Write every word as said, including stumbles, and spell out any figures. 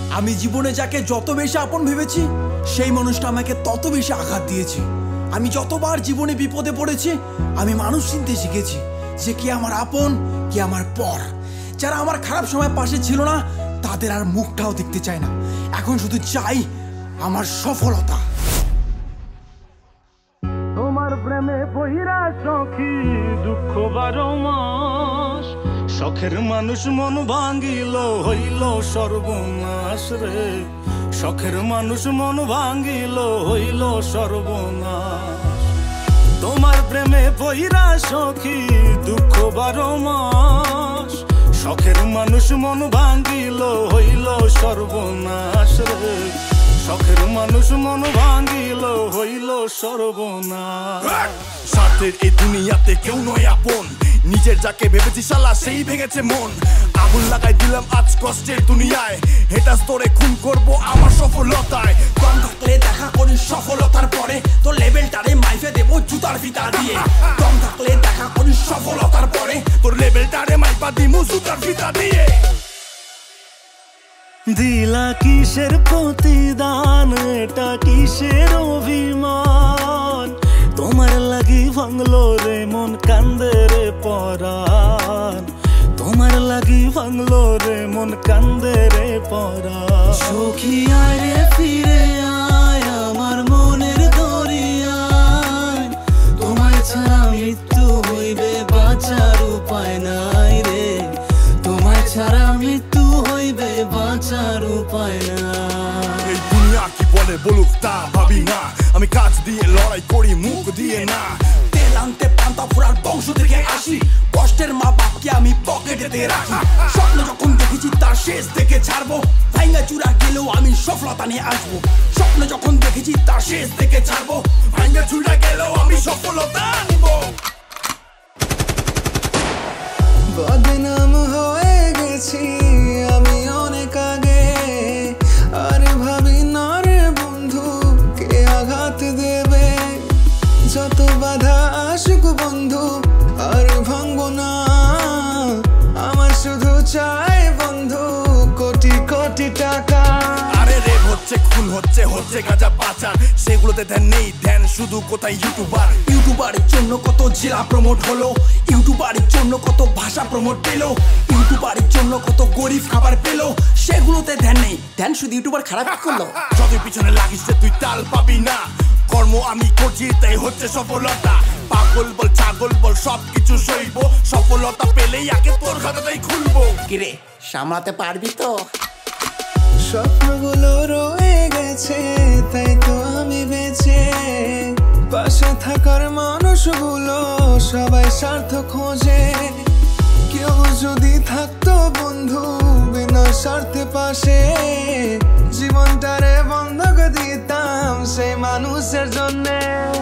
আমি জীবনে যাকে যত বেশি আপন ভেবেছি সেই মানুষটা আমাকে তত বেশি আঘাত দিয়েছে। আমি যতবার জীবনে বিপদে পড়েছি আমি মানুষ চিনতে শিখেছি যে কি আমার আপন কি আমার পর। যারা আমার খারাপ সময় পাশে ছিল না তাদের আর মুখটাও দেখতে চায় না, এখন শুধু চাই আমার সফলতা। তোমার প্রেমে বহিরা সখী দুঃখ বারো মাস, শখের মানুষ মন ভাঙ্গিল হইল সর্বনাশ রে, শখের মানুষ মন ভাঙ্গিল হইল সর্বনাশ। তোমার প্রেমে বহিরা সখী দুঃখ বারো মাস, শখের মানুষ মন ভাঙ্গিল হইল সর্বনাশ রে, শখের মানুষ মন ভাঙ্গিল হইল সর্বনাশ। স্বার্থের এই দুনিয়াতে কেউ নয় আপন, নিজের যাকে ভেবেছি শালা সেই ভেঙেছে মন। আগুন লাগাই দিলাম আজ কষ্টের দুনিয়ায়, হেটা স্তরে খুন করবো আমার সফলতায়। কম থাকলে দেখা করি সফলতার পরে, তোর লেভেলটারে মাইফে দেবো জুতার ফিতা দিয়ে। কম থাকলে দেখা করি সফলতার পরে, তোর লেভেলটারে মাইপা দিমু জুতার ফিতা দিয়ে। দিলা কিসের প্রতিদান, এটা কিসের অভিমান, তোমার লাগি ভাঙলো রে মন কান্দে রে পরাণ, তোমার লাগি ভাঙলো রে মন কান্দে রে পরাণ। সখী আয় রে ফিরে আয় আমার মনের দরিয়ায়, তোমায় ছাড়া মৃত্যু হইবে বাঁচার উপায় নাই রে, তোমায় ছাড়া মৃত্যু হইবে বাঁচার উপায় নাই। এই দুনিয়া কি বলে বলুক তা ভাবি না, আমি কাজ দিয়ে লড়াই করি মুখ দিয়ে না। তেল আনতে পান্তা ফুরার বংশ থেকে আসি, কষ্টের মা বাপকে আমি পকেটেতে রাখি। স্বপ্ন যখন দেখেছি তার শেষ দেখে ছাড়বো, ভাঙ্গা চূড়া গেলেও আমি সফলতা নিয়ে আসবো। স্বপ্ন যখন দেখেছি তার শেষ দেখে ছাড়বো, ভাঙ্গা চুড়া গেলেও আমি সফলতা আনবো। বদনাম হয়ে গেছি আমি অনেক আগে, আর ভাবি না রে বন্ধু কে আঘাত দেবে। যত বাধা আসুক বন্ধু আর ভাঙবো না, আমার শুধু চাই বন্ধু কোটি কোটি টাকা। আরে রেপ হচ্ছে খুন হচ্ছে হচ্ছে গাঁজা পাচার, সেগুলোতে ধ্যান নেই, ধ্যান শুধু কোথায় ইউটিউবার। ইউটিউবারের জন্য কত জেলা প্রমোট হলো, ইউটিউবারের জন্য কত ভাষা প্রমোট পেলো, ইউটিউবারের জন্য কত গরিব খাবার পেলো, সেগুলোতে ধ্যান নেই, ধ্যান শুধু ইউটিউবার খারাপ করলো। যতই পিছনে লাগিস তুই তাল পাবি না, কর্ম আমি করছি তাই হচ্ছে সফলতা। পাগল বল ছাগল বল সবকিছু সইব, সফলতা পেলেই আগে তোর খাতাটাই খুলবো। কিরে সামলাতে পারবি তো? স্বপ্নগুলো রয়ে গেছে তাই তো আমি বেঁচে, পাশে থাকার মানুষগুলো সবাই স্বার্থ খোঁজে। কেউ যদি থাকতো বন্ধু বিনা স্বার্থে পাশে, জীবনটারে বন্ধক দিতাম সেই মানুষের জন্যে।